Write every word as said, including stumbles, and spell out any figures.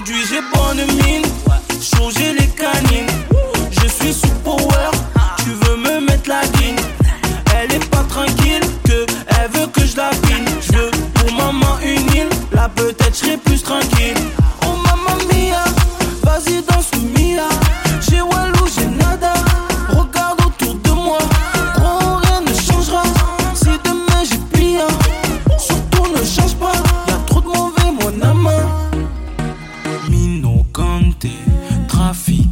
Aujourd'hui j'ai bonne mine, chaud j'ai les canines. Je suis sous power, tu veux me mettre la guine. Elle est pas tranquille, que elle veut que je la pine. Je veux pour maman une île, là peut-être je serai plus tranquille. Oh maman mia, vas-y danse Mia. J'ai Walou, j'ai nada, regarde autour de moi. Gros rien ne changera, si demain j'ai plié. Surtout ne change pas, y'a trop de mauvais mon amant. Mino Kanté, trafic